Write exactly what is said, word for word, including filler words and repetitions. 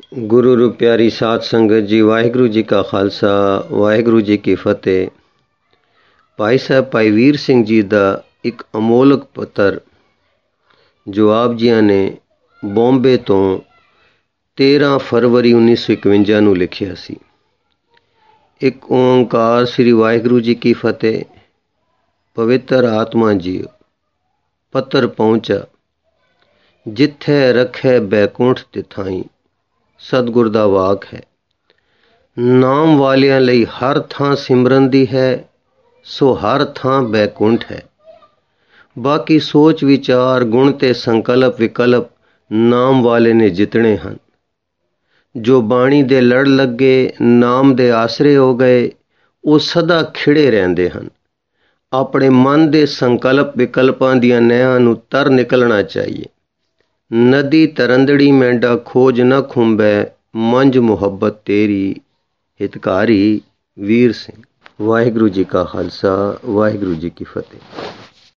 गुरु रू प्यारी साध संगत जी, वाहिगुरु जी का खालसा वाहिगुरु जी की फतेह। भाई साहब भाई वीर सिंह जी का एक अमोलक पत्र जो आप जी ने बॉम्बे तो तेरह फरवरी उन्नीस सौ इकवंजा नू लिखिया सी। एक ओंकार श्री वाहिगुरु जी की फतेह। पवित्र आत्मा जी पत्र पहुंचा, जिथे रखे बैकुंठ तिथाई। सतगुर दा वाक है, नाम वालियां लई हर थां सिमरन दी है, सो हर थां बैकुंठ है। बाकी सोच विचार गुण ते संकल्प विकल्प नाम वाले ने जितने हैं। जो बाणी दे लड़ लगे नाम दे आसरे हो गए, वो सदा खिड़े रहंदे हैं। अपने मन दे संकल्प विकल्पां दियां नैहां नू तर निकलना चाहिए। नदी तरंदड़ी मेंढा खोज न खुंबे, मंज मुहब्बत तेरी। हितकारी वीर सिंह। वाहिगुरु जी का खालसा वाहिगुरु जी की फतेह।